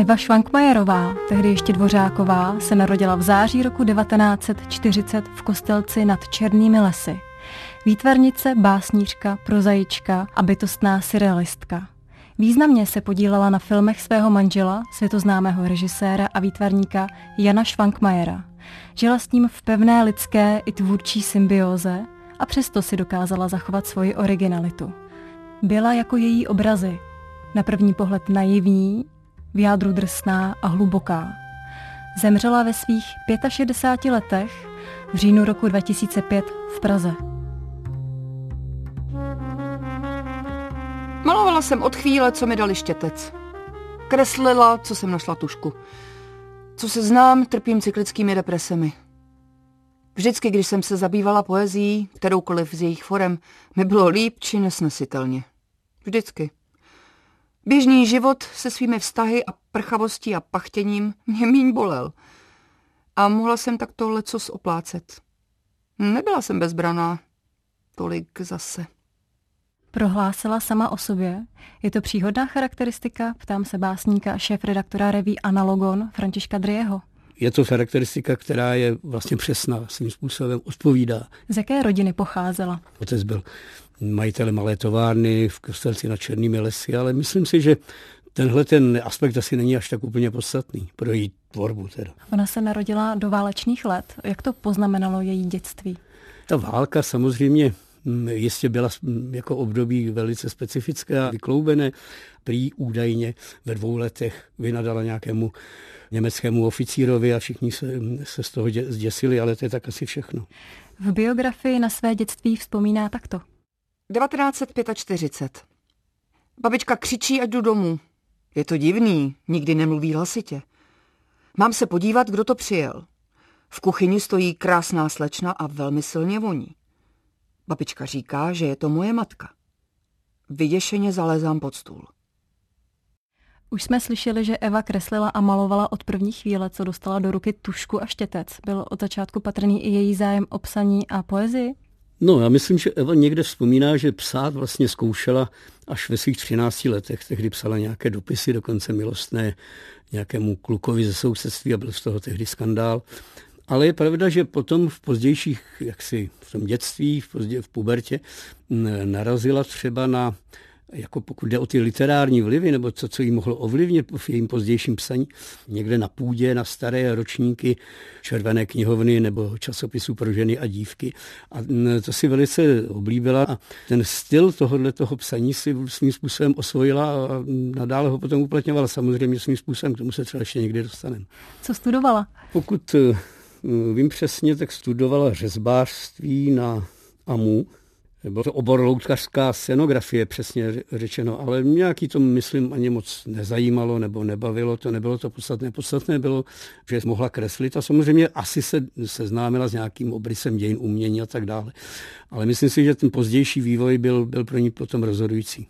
Eva Švankmajerová, tehdy ještě Dvořáková, se narodila v září roku 1940 v Kostelci nad Černými lesy. Výtvarnice, básnířka, prozaička a bytostná surrealistka. Významně se podílela na filmech svého manžela, světoznámého režiséra a výtvarníka Jana Švankmajera. Žila s ním v pevné lidské i tvůrčí symbióze a přesto si dokázala zachovat svoji originalitu. Byla jako její obrazy, na první pohled naivní, v jádru drsná a hluboká. Zemřela ve svých 65 letech v říjnu roku 2005 v Praze. Malovala jsem od chvíle, co mi dali štětec. Kreslila, co jsem našla tužku. Co se znám, trpím cyklickými depresemi. Vždycky, když jsem se zabývala poezií, kteroukoliv z jejich forem, mi bylo líp či nesnesitelně. Vždycky. Běžný život se svými vztahy a prchavostí a pachtěním mě míň bolel. A mohla jsem takto lecos oplácet. Nebyla jsem bezbraná. Tolik zase. Prohlásila sama o sobě. Je to příhodná charakteristika, ptám se básníka a šéfredaktora reví Analogon Františka Drieho. Je to charakteristika, která je vlastně přesná, svým způsobem odpovídá. Z jaké rodiny pocházela? Otec byl majitelem malé továrny v Kostelci nad Černými lesy, ale myslím si, že tenhle ten aspekt asi není až tak úplně podstatný pro její tvorbu. Teda. Ona se narodila do válečných let. Jak to poznamenalo její dětství? Ta válka samozřejmě jistě byla jako období velice specifické a vykloubené. Prý údajně ve 2 letech vynadala nějakému německému oficírovi a všichni se z toho zděsili, ale to je tak asi všechno. V biografii na své dětství vzpomíná takto. 1945. Babička křičí, ať jdu domů. Je to divný, nikdy nemluví hlasitě. Mám se podívat, kdo to přijel. V kuchyni stojí krásná slečna a velmi silně voní. Babička říká, že je to moje matka. Vyděšeně zalézám pod stůl. Už jsme slyšeli, že Eva kreslila a malovala od první chvíle, co dostala do ruky tužku a štětec. Byl od začátku patrný i její zájem o psaní a poezii? No, já myslím, že Eva někde vzpomíná, že psát vlastně zkoušela až ve svých 13 letech. Tehdy psala nějaké dopisy, dokonce milostné nějakému klukovi ze sousedství a byl z toho tehdy skandál. Ale je pravda, že potom v pozdějších, v tom dětství, v pubertě, narazila třeba na, jako pokud jde o ty literární vlivy, nebo co jí mohlo ovlivnit v jejím pozdějším psaní, někde na půdě, na staré ročníky Červené knihovny nebo časopisů pro ženy a dívky. A to si velice oblíbila a ten styl toho psaní si svým způsobem osvojila a nadále ho potom uplatňovala samozřejmě svým způsobem, k tomu se třeba ještě někdy dostaneme. Co studovala? Pokud vím přesně, tak studovala řezbářství na AMU. Byl to obor loutkařská scenografie, přesně řečeno, ale nějaký to, myslím, ani moc nezajímalo nebo nebavilo, to nebylo to podstatné. Podstatné bylo, že mohla kreslit a samozřejmě asi se seznámila s nějakým obrysem dějin umění a tak dále. Ale myslím si, že ten pozdější vývoj byl pro ní potom rozhodující.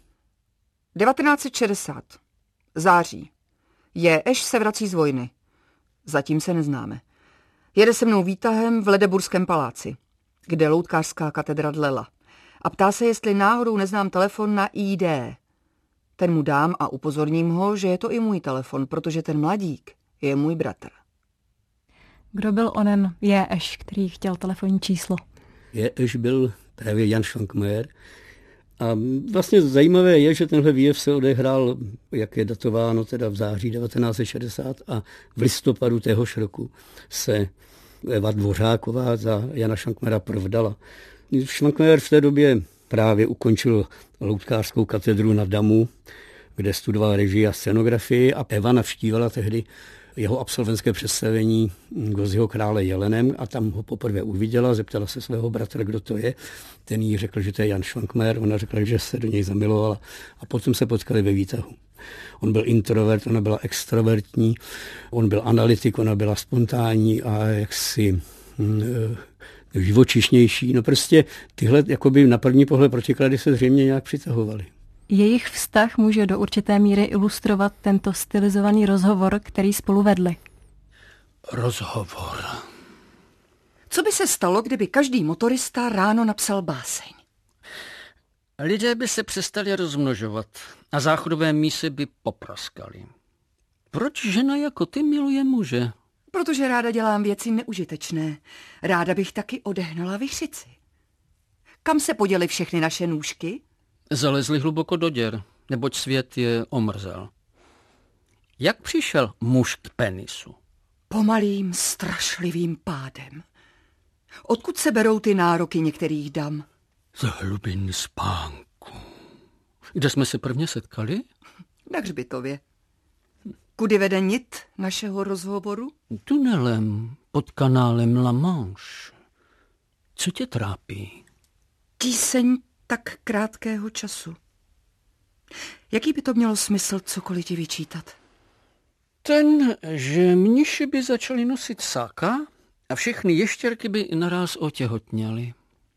1960. Září. Eš se vrací z vojny. Zatím se neznáme. Jede se mnou výtahem v Ledeburském paláci, kde loutkářská katedra dlela. A ptá se, jestli náhodou neznám telefon na ID. Ten mu dám a upozorním ho, že je to i můj telefon, protože ten mladík je můj bratr. Kdo byl onen Eš, který chtěl telefonní číslo? Eš byl právě Jan Švankmajer. A vlastně zajímavé je, že tenhle výjev se odehrál, jak je datováno, teda v září 1960 a v listopadu téhož roku se Eva Dvořáková za Jana Švankmajera provdala. Švankmajer v té době právě ukončil loutkářskou katedru na Damu, kde studoval režii a scenografii a Eva navštívila tehdy jeho absolventské představení Gozziho krále Jelenem a tam ho poprvé uviděla, zeptala se svého bratra, kdo to je. Ten jí řekl, že to je Jan Švankmajer, ona řekla, že se do něj zamilovala a potom se potkali ve výtahu. On byl introvert, ona byla extrovertní, on byl analytik, ona byla spontánní a jaksi živočišnější. No prostě tyhle jakoby na první pohled protiklady se zřejmě nějak přitahovaly. Jejich vztah může do určité míry ilustrovat tento stylizovaný rozhovor, který spolu vedli. Rozhovor. Co by se stalo, kdyby každý motorista ráno napsal báseň? Lidé by se přestali rozmnožovat a záchodové mísy by popraskaly. Proč žena jako ty miluje muže? Protože ráda dělám věci neužitečné. Ráda bych taky odehnala vichřici. Kam se poděly všechny naše nůžky? Zalezli hluboko do děr, neboť svět je omrzel. Jak přišel muž k penisu? Pomalým, strašlivým pádem. Odkud se berou ty nároky některých dam? Z hlubin spánku. Kde jsme se prvně setkali? Na hřbitově. Kudy vede nit našeho rozhovoru? Tunelem pod kanálem La Manche. Co tě trápí? Tíseň tak krátkého času. Jaký by to mělo smysl cokoliv ti vyčítat? Ten, že mniši by začali nosit sáka a všechny ještěrky by naráz otěhotněly.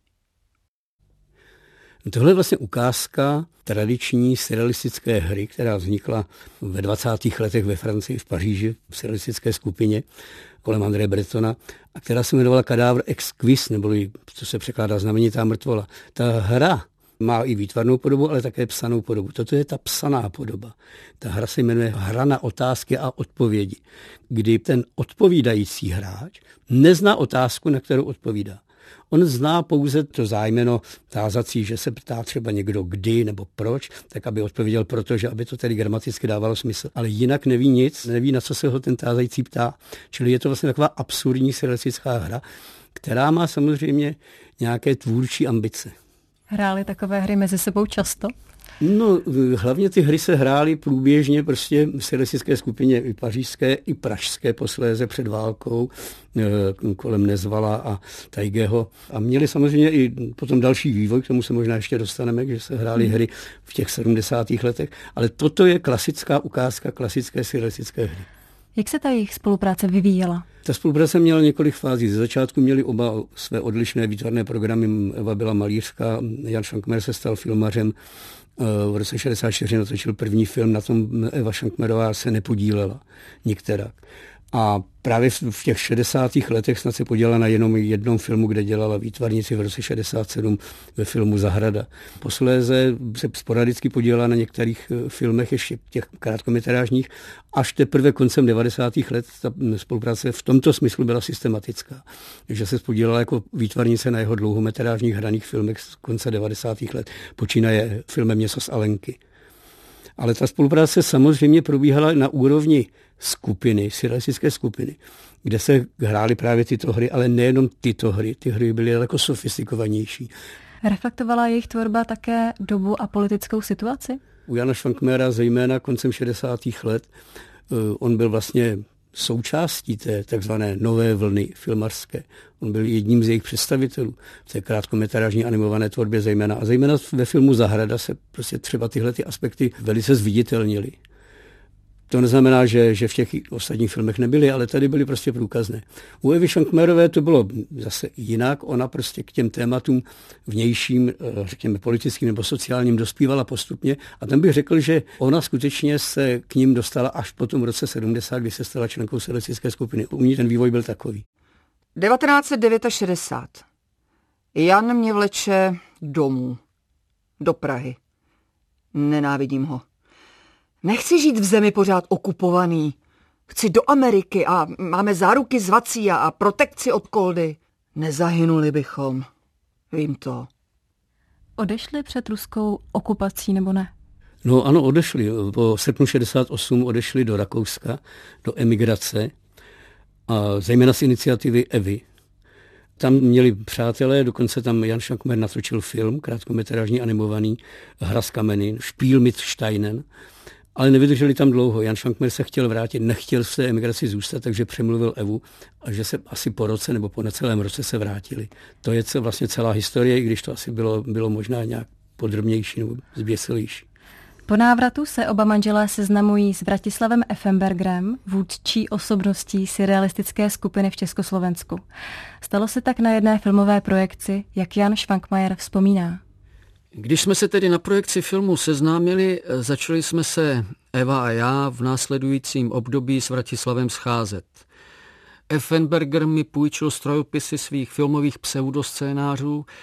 Tohle je vlastně ukázka tradiční surrealistické hry, která vznikla ve 20. letech ve Francii, v Paříži, v surrealistické skupině kolem André Bretona, a která se jmenovala Cadavre exquis, neboli, co se překládá, znamenitá mrtvola. Ta hra má i výtvarnou podobu, ale také psanou podobu. Toto je ta psaná podoba. Ta hra se jmenuje hra na otázky a odpovědi, kdy ten odpovídající hráč nezná otázku, na kterou odpovídá. On zná pouze to zájmeno tázací, že se ptá třeba někdo kdy nebo proč, tak aby odpověděl protože, aby to tedy gramaticky dávalo smysl. Ale jinak neví nic, neví, na co se ho ten tázající ptá. Čili je to vlastně taková absurdní surrealistická hra, která má samozřejmě nějaké tvůrčí ambice. Hráli takové hry mezi sebou často? No, hlavně ty hry se hrály průběžně prostě v surrealistické skupině i pařížské, i pražské posléze před válkou kolem Nezvala a Tajgeho. A měli samozřejmě i potom další vývoj, k tomu se možná ještě dostaneme, že se hrály hry v těch 70. letech. Ale toto je klasická ukázka klasické surrealistické hry. Jak se ta jejich spolupráce vyvíjela? Ta spolupráce měla několik fází. Ze začátku měli oba své odlišné výtvarné programy. Eva byla malířka, Jan Švankmajer se stal filmařem. V roce 1964 natočil první film, na tom Eva Švankmajerová se nepodílela nikterak. A právě v těch 60. letech snad se podílela na jenom jednom filmu, kde dělala výtvarnici v roce 67 ve filmu Zahrada. Posléze se sporadicky podílela na některých filmech, ještě těch krátkometrážních, až teprve koncem 90. let ta spolupráce v tomto smyslu byla systematická. Že se podílela jako výtvarnice na jeho dlouhometrážních hraných filmech z konce 90. let, počínaje filmem Něco z Alenky. Ale ta spolupráce samozřejmě probíhala na úrovni skupiny, surrealistické skupiny, kde se hrály právě tyto hry, ale nejenom tyto hry. Ty hry byly daleko sofistikovanější. Reflektovala jejich tvorba také dobu a politickou situaci? U Jana Švankmayera zejména koncem 60. let on byl vlastně součástí té takzvané nové vlny filmařské. On byl jedním z jejich představitelů v té krátkometrážní animované tvorbě zejména. A zejména ve filmu Zahrada se prostě třeba tyhle ty aspekty velice zviditelnily. To neznamená, že v těch ostatních filmech nebyly, ale tady byly prostě průkazné. U Evy Švankmayerové to bylo zase jinak. Ona prostě k těm tématům vnějším, řekněme politickým nebo sociálním dospívala postupně. A tam bych řekl, že ona skutečně se k ním dostala až po tom roce 70, kdy se stala členkou surrealistické skupiny. U ní ten vývoj byl takový. 1969. Jan mě vleče domů. Do Prahy. Nenávidím ho. Nechci žít v zemi pořád okupovaný. Chci do Ameriky a máme záruky z Vacía a protekci od Koldy. Nezahynuli bychom. Vím to. Odešli před ruskou okupací nebo ne? No ano, odešli. Po srpnu 68 odešli do Rakouska, do emigrace, a zejména z iniciativy Evy. Tam měli přátelé, dokonce tam Jan Švankmajer natočil film, krátkometrážní animovaný, Hra z kameny, Spiel mit Steinen, ale nevydrželi tam dlouho. Jan Švankmajer se chtěl vrátit, nechtěl v té emigraci zůstat, takže přemluvil Evu a že se asi po roce nebo po necelém roce se vrátili. To je vlastně celá historie, i když to asi bylo možná nějak podrobnější nebo zběsilejší. Po návratu se oba manželé seznamují s Vratislavem Effenbergerem, vůdčí osobností surrealistické skupiny v Československu. Stalo se tak na jedné filmové projekci, jak Jan Švankmajer vzpomíná. Když jsme se tedy na projekci filmu seznámili, začali jsme se, Eva a já, v následujícím období s Vratislavem scházet. Effenberger mi půjčil strojopisy svých filmových pseudoscénářů,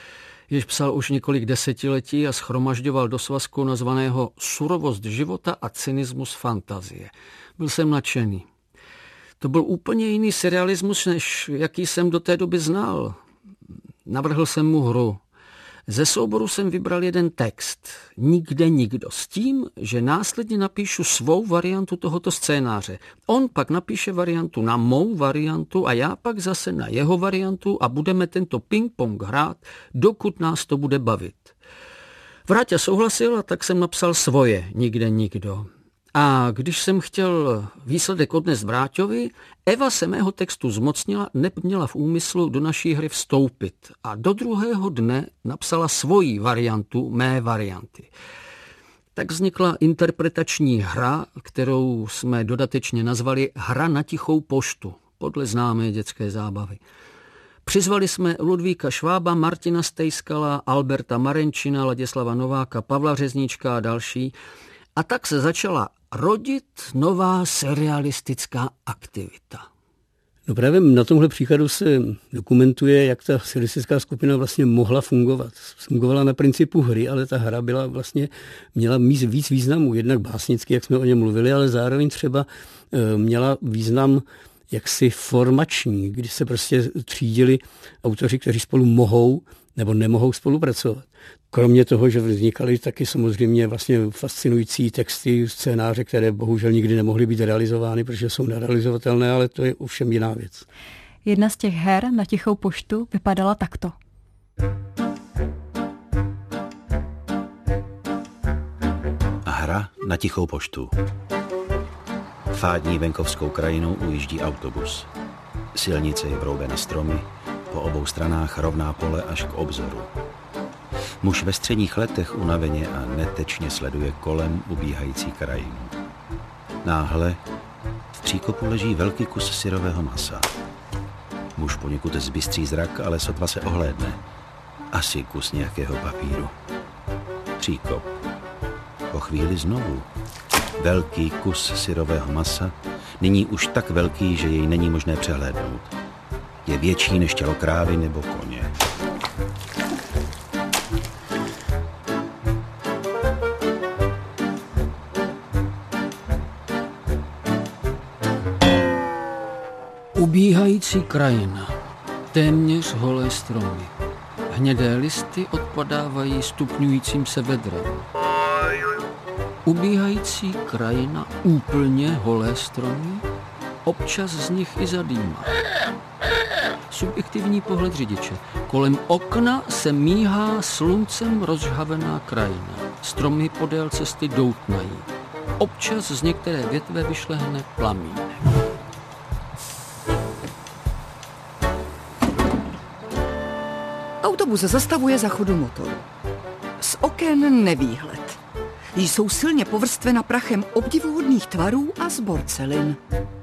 jež psal už několik desetiletí a shromažďoval do svazku nazvaného Surovost života a cynismus fantazie. Byl jsem nadšený. To byl úplně jiný surrealismus, než jaký jsem do té doby znal. Navrhl jsem mu hru. Ze souboru jsem vybral jeden text, Nikde nikdo, s tím, že následně napíšu svou variantu tohoto scénáře. On pak napíše variantu na mou variantu a já pak zase na jeho variantu a budeme tento ping-pong hrát, dokud nás to bude bavit. Vráťa souhlasil a tak jsem napsal svoje Nikde nikdo. A když jsem chtěl výsledek odnést Vráťovi, Eva se mého textu zmocnila, neměla v úmyslu do naší hry vstoupit a do druhého dne napsala svoji variantu mé varianty. Tak vznikla interpretační hra, kterou jsme dodatečně nazvali Hra na tichou poštu, podle známé dětské zábavy. Přizvali jsme Ludvíka Švába, Martina Stejskala, Alberta Marenčina, Ladislava Nováka, Pavla Řezníčka a další. A tak se začala rodit nová surrealistická aktivita. No právě na tomhle příkladu se dokumentuje, jak ta surrealistická skupina vlastně mohla fungovat. Fungovala na principu hry, ale ta hra byla vlastně, měla víc významů. Jednak básnicky, jak jsme o něm mluvili, ale zároveň třeba měla význam jaksi formační, kdy se prostě třídili autoři, kteří spolu mohou nebo nemohou spolupracovat. Kromě toho, že vznikaly taky samozřejmě vlastně fascinující texty, scénáře, které bohužel nikdy nemohly být realizovány, protože jsou nerealizovatelné, ale to je ovšem jiná věc. Jedna z těch her na tichou poštu vypadala takto. Hra na tichou poštu. Fádní venkovskou krajinou ujíždí autobus. Silnice je vroubena stromy, po obou stranách rovná pole až k obzoru. Muž ve středních letech unaveně a netečně sleduje kolem ubíhající krajinu. Náhle v příkopu leží velký kus syrového masa. Muž poněkud zbystří zrak, ale sotva se ohlédne. Asi kus nějakého papíru. Příkop. Po chvíli znovu. Velký kus syrového masa, nyní už tak velký, že jej není možné přehlédnout. Je větší než tělo krávy nebo koně. Ubíhající krajina, téměř holé stromy. Hnědé listy odpadávají stupňujícím se vedrem. Ubíhající krajina, úplně holé stromy, občas z nich i zadýmá. Subjektivní pohled řidiče. Kolem okna se míhá sluncem rozžhavená krajina. Stromy podél cesty doutnají. Občas z některé větve vyšlehne plamínek. Autobus zastavuje za chodu motoru. Z oken nevýhled. Jsou silně povrstvena prachem obdivuhodných tvarů a zborcelin.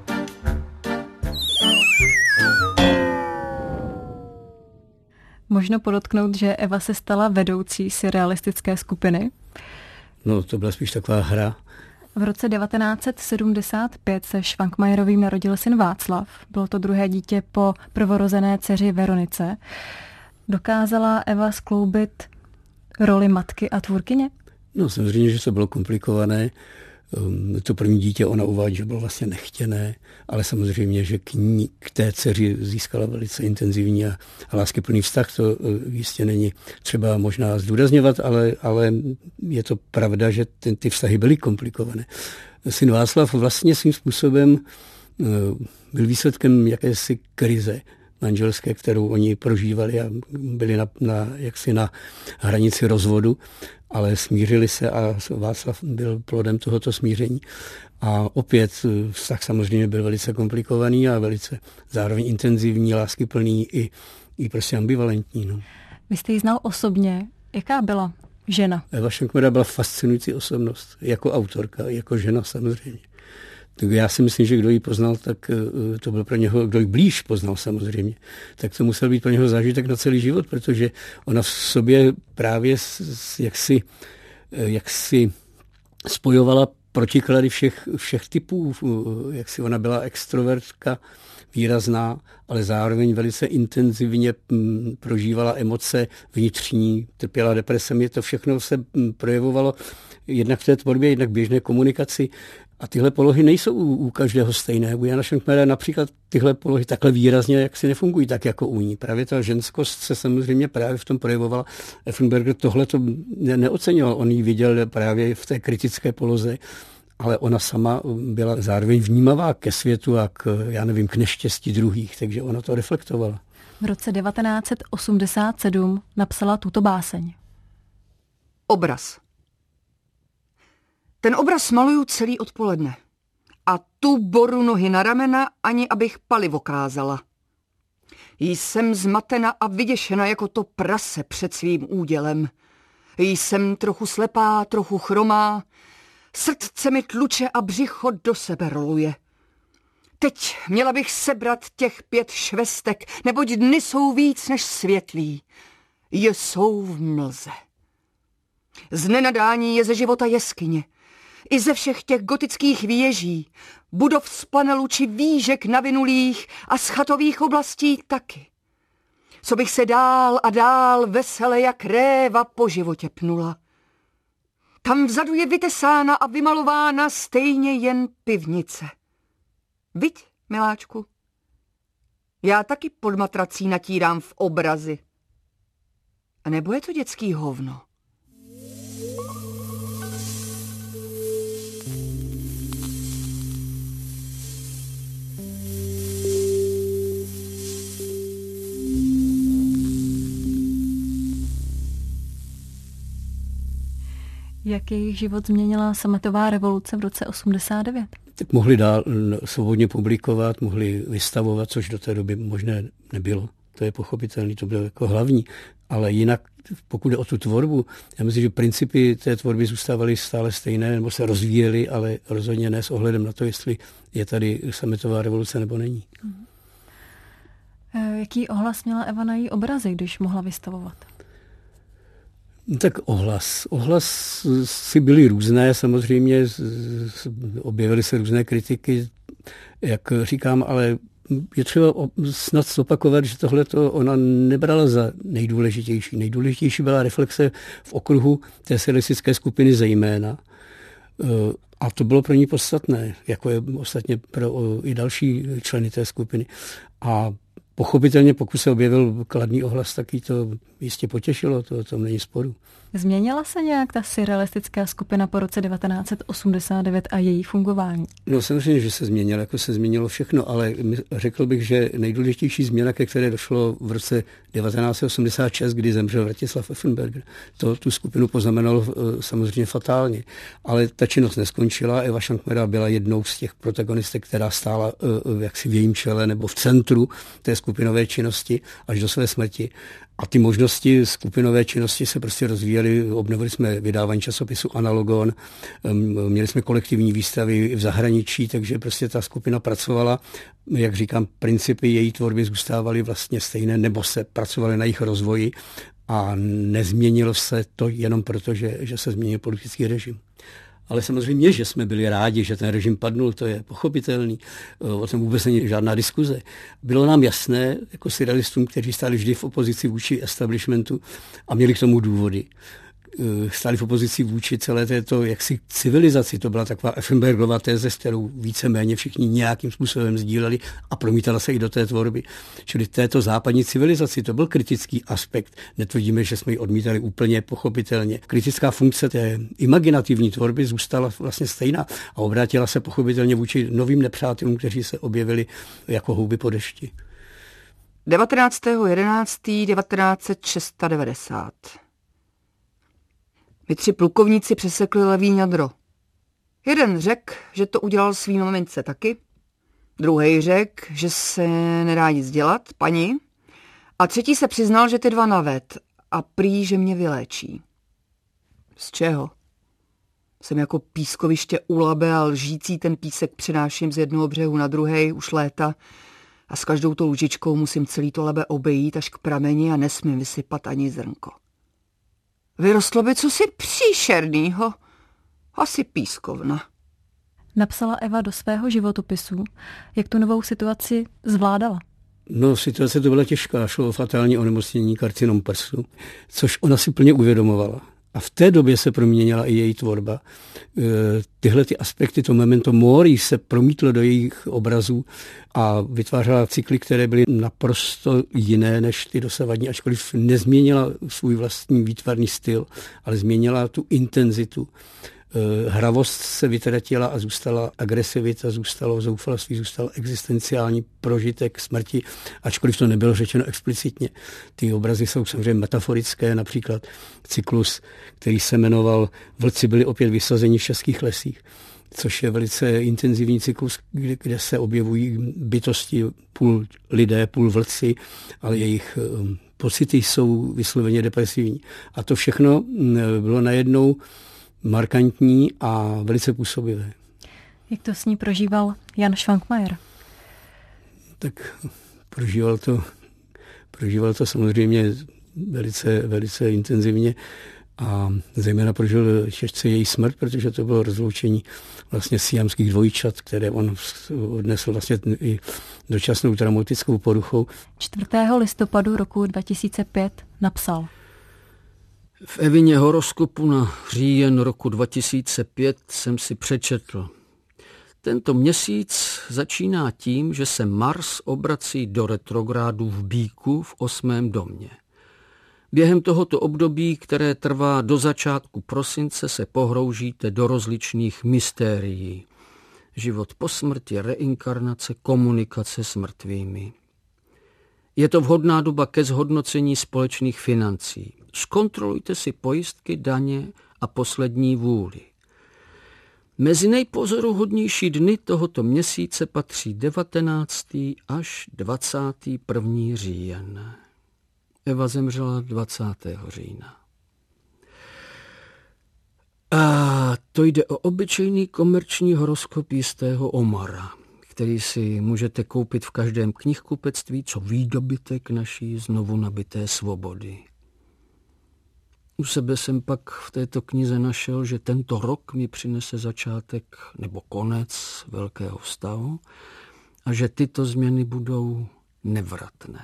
Možno podotknout, že Eva se stala vedoucí surrealistické skupiny. No, to byla spíš taková hra. V roce 1975 se Švankmajerovým narodil syn Václav. Bylo to druhé dítě po prvorozené dceři Veronice. Dokázala Eva skloubit roli matky a tvůrkyně? No samozřejmě, že to bylo komplikované. To první dítě ona uvádí, že bylo vlastně nechtěné, ale samozřejmě, že k té dceři získala velice intenzivní a láskyplný vztah. To jistě není třeba možná zdůrazňovat, ale je to pravda, že ty vztahy byly komplikované. Syn Václav vlastně svým způsobem byl výsledkem jakési krize manželské, kterou oni prožívali a byli jaksi na hranici rozvodu, ale smířili se a Václav byl plodem tohoto smíření. A opět vztah samozřejmě byl velice komplikovaný a velice zároveň intenzivní, láskyplný i prostě ambivalentní. No. Vy jste ji znal osobně. Jaká byla žena? Eva Švankmajerová byla fascinující osobnost, jako autorka, jako žena samozřejmě. Tak já si myslím, že kdo ji poznal, tak to byl pro něho, kdo ji blíž poznal samozřejmě, tak to musel být pro něho zážitek na celý život, protože ona v sobě právě jaksi spojovala protiklady všech typů, jak si ona byla extrovertka výrazná, ale zároveň velice intenzivně prožívala emoce vnitřní, trpěla depresemi, to všechno se projevovalo jednak v té tvorbě, jednak v běžné komunikaci. A tyhle polohy nejsou u každého stejné. U Jana Švankmayera například tyhle polohy takhle výrazně jak si nefungují tak jako u ní. Právě ta ženskost se samozřejmě právě v tom projevovala. Effenberger tohle to neocenil. On ji viděl právě v té kritické poloze, ale ona sama byla zároveň vnímavá ke světu a k neštěstí druhých, takže ona to reflektovala. V roce 1987 napsala tuto báseň. Obraz. Ten obraz maluju celý odpoledne. A tu boru nohy na ramena, ani abych palivo kázala. Jsem zmatena a vyděšena jako to prase před svým údělem. Jsem trochu slepá, trochu chromá. Srdce mi tluče a břicho do sebe roluje. Teď měla bych sebrat těch 5 švestek, neboť dny jsou víc než světlí. Jsou v mlze. Z nenadání je ze života jeskyně. I ze všech těch gotických věží, budov z panelu či výžek navinulých a z chatových oblastí taky. Co bych se dál a dál vesele jak réva po životě pnula. Tam vzadu je vytesána a vymalována stejně jen pivnice. Viď, miláčku? Já taky pod matrací natírám v obrazy. A nebo je to dětský hovno? Jak jejich život změnila sametová revoluce v roce 89? Tak mohli dál svobodně publikovat, mohli vystavovat, což do té doby možné nebylo. To je pochopitelné, to bylo jako hlavní. Ale jinak, pokud jde o tu tvorbu, já myslím, že principy té tvorby zůstávaly stále stejné, nebo se rozvíjely, ale rozhodně ne s ohledem na to, jestli je tady sametová revoluce nebo není. Jaký ohlas měla Eva na její obrazy, když mohla vystavovat? Tak ohlas si byly různé, samozřejmě objevily se různé kritiky, jak říkám, ale je třeba snad zopakovat, že tohleto ona nebrala za nejdůležitější. Nejdůležitější byla reflexe v okruhu té surrealistické skupiny zejména. A to bylo pro ní podstatné, jako je ostatně pro i další členy té skupiny. A pochopitelně, pokud se objevil kladný ohlas, tak jí to jistě potěšilo, to o tom není sporu. Změnila se nějak ta surrealistická skupina po roce 1989 a její fungování? No samozřejmě, že se změnilo, jako se změnilo všechno, ale řekl bych, že nejdůležitější změna, ke které došlo v roce 1986, kdy zemřel Vratislav Effenberger, to tu skupinu poznamenalo samozřejmě fatálně. Ale ta činnost neskončila. Eva Švankmayrová byla jednou z těch protagonistek, která stála jaksi v jejím čele nebo v centru té skupinové činnosti až do své smrti. A ty možnosti skupinové činnosti se prostě rozvíjely. Obnovili jsme vydávání časopisu Analogon, měli jsme kolektivní výstavy v zahraničí, takže prostě ta skupina pracovala. Jak říkám, principy její tvorby zůstávaly vlastně stejné, nebo se pracovaly na jejich rozvoji a nezměnilo se to jenom proto, že se změnil politický režim. Ale samozřejmě, že jsme byli rádi, že ten režim padnul, to je pochopitelný. O tom vůbec není žádná diskuze. Bylo nám jasné, jako surrealistům, kteří stáli vždy v opozici vůči establishmentu a měli k tomu důvody. Stáli v opozici vůči celé této jaksi civilizaci. To byla taková Effenbergová téze, s kterou víceméně všichni nějakým způsobem sdíleli a promítala se i do té tvorby. Čili této západní civilizaci, to byl kritický aspekt. Netvrdíme, že jsme ji odmítali úplně pochopitelně. Kritická funkce té imaginativní tvorby zůstala vlastně stejná a obrátila se pochopitelně vůči novým nepřátelům, kteří se objevili jako houby po dešti. 19.11.1996. My 3 plukovníci přesekli levý ňadro. Jeden řekl, že to udělal svý mamince taky. Druhý řekl, že se nedá nic dělat, paní. A třetí se přiznal, že ty 2 naved a prý, že mě vyléčí. Z čeho? Jsem jako pískoviště u Labe a lžící ten písek přenáším z jednoho břehu na druhej už léta a s každou tou lžičkou musím celý to Labe obejít až k prameni a nesmím vysypat ani zrnko. Vyrostlo by cosi příšernýho. Asi pískovna. napsala Eva do svého životopisu. Jak tu novou situaci zvládala? No, situace to byla těžká, šlo o fatální onemocnění karcinom prsu, což ona si plně uvědomovala. A v té době se proměnila i její tvorba. Tyhle ty aspekty, to memento mori se promítlo do jejich obrazů a vytvářela cykly, které byly naprosto jiné než ty dosavadní, ačkoliv nezměnila svůj vlastní výtvarný styl, ale změnila tu intenzitu. Hravost se vytratila a zůstala agresivita, zůstalo zoufalství, zůstal existenciální prožitek smrti, ačkoliv to nebylo řečeno explicitně. Ty obrazy jsou samozřejmě metaforické, například cyklus, který se jmenoval Vlci byli opět vysazeni v českých lesích, což je velice intenzivní cyklus, kde se objevují bytosti, půl lidé, půl vlci, ale jejich pocity jsou vysloveně depresivní. A to všechno bylo najednou markantní a velice působivé. Jak to s ní prožíval Jan Švankmajer? Tak prožíval to samozřejmě velice intenzivně a zejména prožil těžce její smrt, protože to bylo rozloučení vlastně siamských dvojčat, které on odnesl vlastně i dočasnou traumatickou poruchou. 4. listopadu roku 2005 napsal: V Evině horoskopu na říjen roku 2005 jsem si přečetl: tento měsíc začíná tím, že se Mars obrací do retrográdu v Býku v 8. domě. Během tohoto období, které trvá do začátku prosince, se pohroužíte do rozličných mystérií. Život po smrti, reinkarnace, komunikace s mrtvými. Je to vhodná doba ke zhodnocení společných financí. Zkontrolujte si pojistky, daně a poslední vůli. Mezi nejpozoruhodnější dny tohoto měsíce patří 19. až 21. říjen. Eva zemřela 20. října. A to jde o obyčejný komerční horoskop jistého Omara, který si můžete koupit v každém knihkupectví, co výdobytek naší znovu nabité svobody. U sebe jsem pak v této knize našel, že tento rok mi přinese začátek nebo konec velkého vztahu a že tyto změny budou nevratné.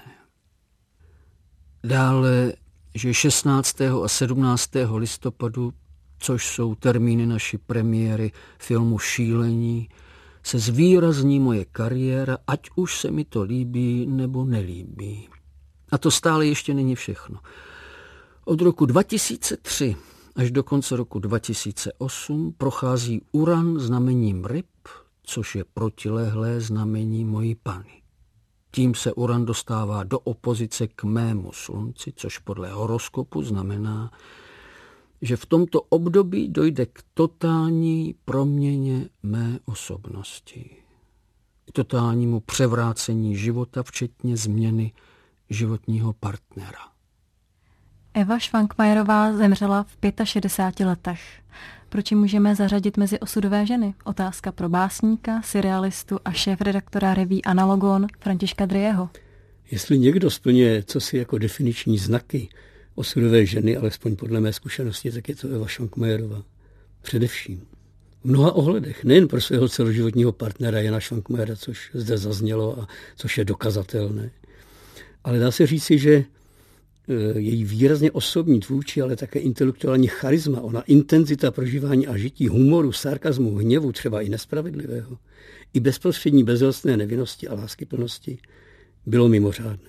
Dále, že 16. a 17. listopadu, což jsou termíny naší premiéry filmu Šílení, se zvýrazní moje kariéra, ať už se mi to líbí nebo nelíbí. A to stále ještě není všechno. Od roku 2003 až do konce roku 2008 prochází Uran znamením ryb, což je protilehlé znamení mojí Pany. Tím se Uran dostává do opozice k mému slunci, což podle horoskopu znamená, že v tomto období dojde k totální proměně mé osobnosti. K totálnímu převrácení života, včetně změny životního partnera. Eva Švankmajerová zemřela v 65 letech. Proč ji můžeme zařadit mezi osudové ženy? Otázka pro básníka, surrealistu a šéfredaktora reví Analogon Františka Drieho. Jestli někdo splňuje cosi jako definiční znaky osudové ženy, alespoň podle mé zkušenosti, tak je to Eva Švankmajerová. Především. V mnoha ohledech, nejen pro svého celoživotního partnera Jana Švankmajera, což zde zaznělo a což je dokazatelné. Ale dá se říci, že její výrazně osobní, tvůrčí, ale také intelektuální charisma, ona intenzita prožívání a žití, humoru, sarkazmu, hněvu, třeba i nespravedlivého, i bezprostřední bezhostné nevinnosti a láskyplnosti, bylo mimořádné.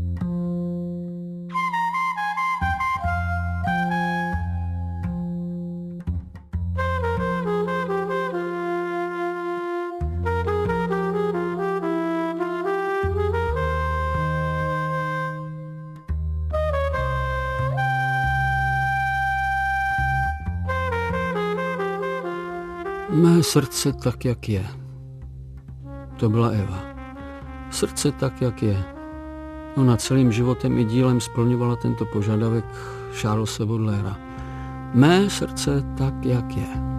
Mé srdce tak, jak je. To byla Eva. Srdce tak, jak je. Ona celým životem i dílem splňovala tento požadavek Charlese Baudelaira. Mé srdce tak, jak je.